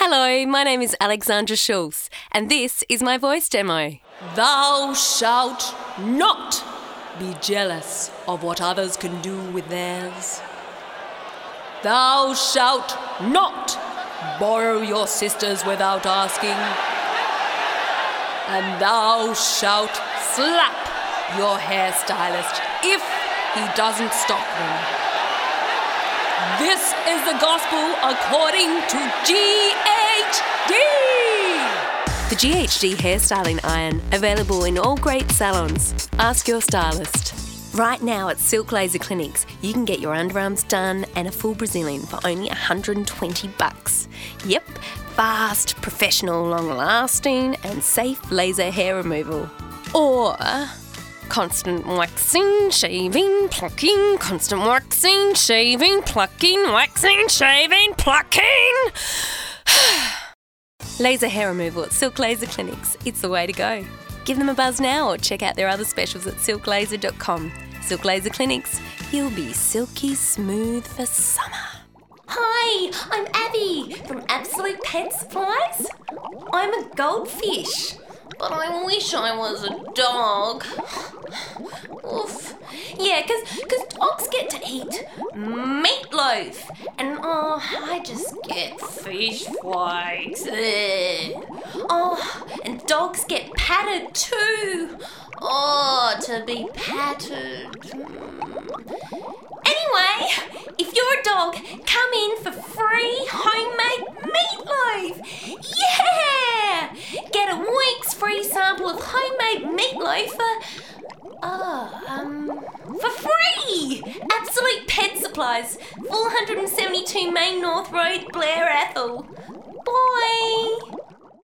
Hello, my name is Alexandra Schulz, and this is my voice demo. Thou shalt not be jealous of what others can do with theirs. Thou shalt not borrow your sister's without asking. And thou shalt slap your hairstylist if he doesn't stop them. This is the gospel according to GHD. The GHD hairstyling iron, available in all great salons. Ask your stylist. Right now at Silk Laser Clinics, you can get your underarms done and a full Brazilian for only $120. Yep, fast, professional, long-lasting and safe laser hair removal. Or constant waxing, shaving, plucking, constant waxing, shaving, plucking, waxing, shaving, plucking. Laser hair removal at Silk Laser Clinics. It's the way to go. Give them a buzz now or check out their other specials at silklaser.com. Silk Laser Clinics. You'll be silky smooth for summer. Hi, I'm Abby from Absolute Pet Supplies. I'm a goldfish, but I wish I was a dog. Oof. Yeah, because dogs get to eat meatloaf, and I just get fish flakes. Ugh. Oh, and dogs get patted too. Oh, to be patted. Anyway, if you're a dog, come in for free homemade meatloaf. Yeah! Get a week's free sample of homemade meatloaf for free! Absolute Pet Supplies, 472 Main North Road, Blair, Athol.